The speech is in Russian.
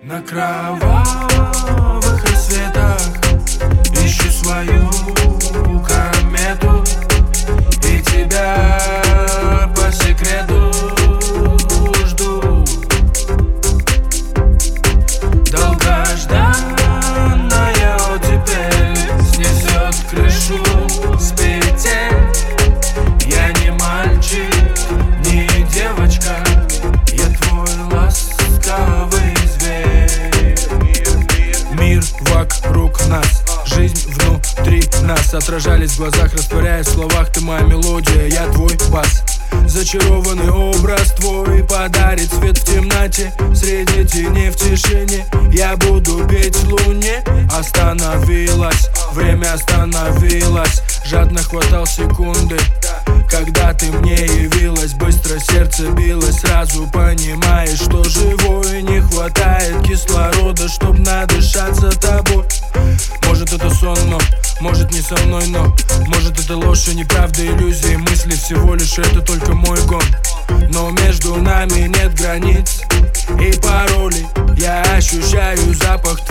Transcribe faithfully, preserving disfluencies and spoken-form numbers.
На кровавых рассветах ищу свою комету и тебя по секрету жду. Долгожданная оттепель снесет крышу с петель. Я не мальчик, не девочка, я твой ласковый зверь. Мир вокруг нас, жизнь внутри нас, отражались в глазах, растворяясь в словах. Ты моя мелодия, я твой бас. Зачарованный образ твой подарит свет в темноте. Среди теней в тишине я буду петь луне. Остановилась, время остановилось. Жадно хватал секунды, когда ты мне явилась. Быстро сердце билось, сразу понимаешь, что живой. Не хватает кислорода, чтоб надышаться тобой. Может это сон, но может не со мной, но может это ложь и неправда, иллюзии, мысли всего лишь это только мой гон. Но между нами нет границ и паролей. Я ощущаю запах